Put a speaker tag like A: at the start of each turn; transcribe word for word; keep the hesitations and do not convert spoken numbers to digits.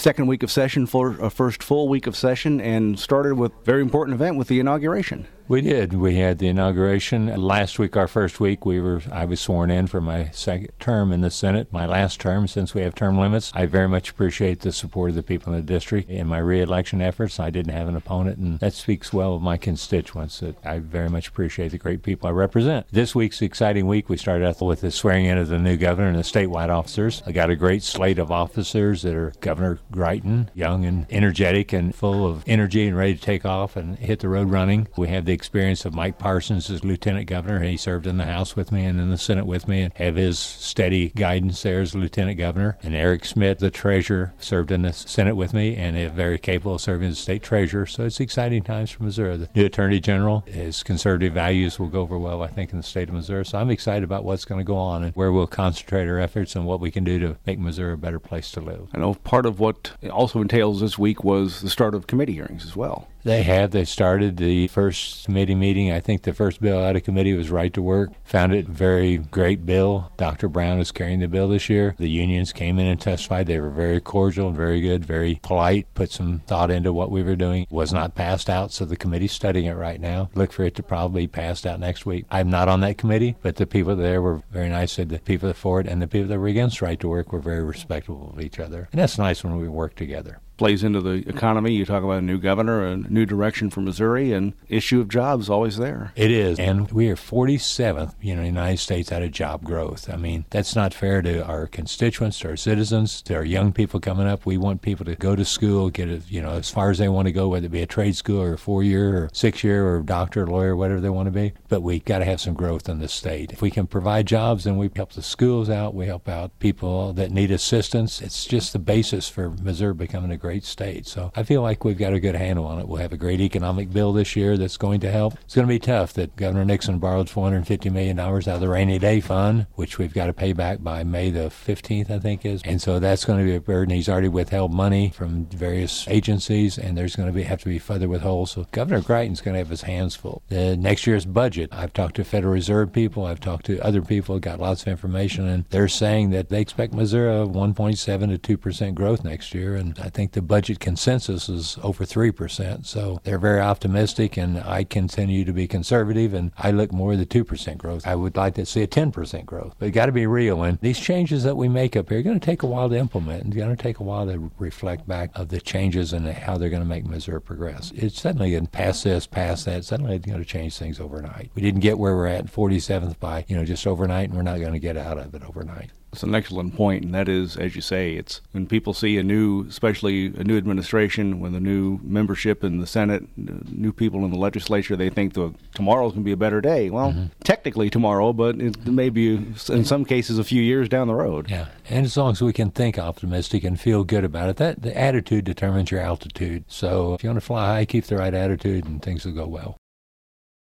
A: second week of session, for a first full week of session, and started with a very important event with the inauguration.
B: We did. We had the inauguration. Last week, our first week, we were I was sworn in for my second term in the Senate, my last term since we have term limits. I very much appreciate the support of the people in the district in my re-election efforts. I didn't have an opponent, and that speaks well of my constituents. That I very much appreciate the great people I represent. This week's exciting week. We started out with the swearing in of the new governor and the statewide officers. I got a great slate of officers that are Governor Greitens, young and energetic and full of energy and ready to take off and hit the road running. We have the experience of Mike Parsons as lieutenant governor. He served in the House with me and in the Senate with me, and have his steady guidance there as lieutenant governor. And Eric Schmidt, the treasurer, served in the Senate with me and is very capable of serving as state treasurer. So it's exciting times for Missouri. The new attorney general, his conservative values will go over well, I think, in the state of Missouri. So I'm excited about what's going to go on and where we'll concentrate our efforts and what we can do to make Missouri a better place to live.
A: I know part of what also entails this week was the start of committee hearings as well.
B: They have. They started the first committee meeting. I think the first bill out of committee was Right to Work. Found it a very great bill. Doctor Brown is carrying the bill this year. The unions came in and testified. They were very cordial, very good, very polite, put some thought into what we were doing. It was not passed out, so the committee's studying it right now. Look for it to probably be passed out next week. I'm not on that committee, but the people there were very nice. Said the people that for it and the people that were against Right to Work were very respectful of each other. And that's nice when we work together.
A: Plays into the economy. You talk about a new governor, a new direction for Missouri, and issue of jobs always there.
B: It is. And we are forty-seventh, you know, in the United States out of job growth. I mean, that's not fair to our constituents, to our citizens, to our young people coming up. We want people to go to school, get it, you know, as far as they want to go, whether it be a trade school or a four-year or six-year or doctor, lawyer, whatever they want to be. But we got to have some growth in the state. If we can provide jobs, then we help the schools out. We help out people that need assistance. It's just the basis for Missouri becoming a great state. So I feel like we've got a good handle on it. We'll have a great economic bill this year that's going to help. It's going to be tough that Governor Nixon borrowed four hundred fifty million dollars out of the rainy day fund, which we've got to pay back by May the fifteenth, I think is. And so that's going to be a burden. He's already withheld money from various agencies, and there's going to be have to be further withhold. So Governor Greitens is going to have his hands full. The next year's budget, I've talked to Federal Reserve people, I've talked to other people, got lots of information, and they're saying that they expect Missouri one point seven to two percent growth next year, and I think the budget consensus is over three percent. So they're very optimistic, and I continue to be conservative, and I look more at the two percent growth. I would like to see a ten percent growth, but you got to be real. And these changes that we make up here are going to take a while to implement, and it's going to take a while to reflect back of the changes and how they're going to make Missouri progress. It's suddenly going to pass this, pass that. Suddenly it's going to change things overnight. We didn't get where we're at in forty-seventh by, you know, just overnight, and we're not going to get out of it overnight.
A: It's an excellent point, and that is, as you say, it's when people see a new, especially a new administration, with a new membership in the Senate, new people in the legislature, they think the tomorrow's going to be a better day. Well, mm-hmm. technically tomorrow, but it may be, in some cases, a few years down the road.
B: Yeah, and as long as we can think optimistic and feel good about it, that the attitude determines your altitude. So if you want to fly high, keep the right attitude, and things will go well.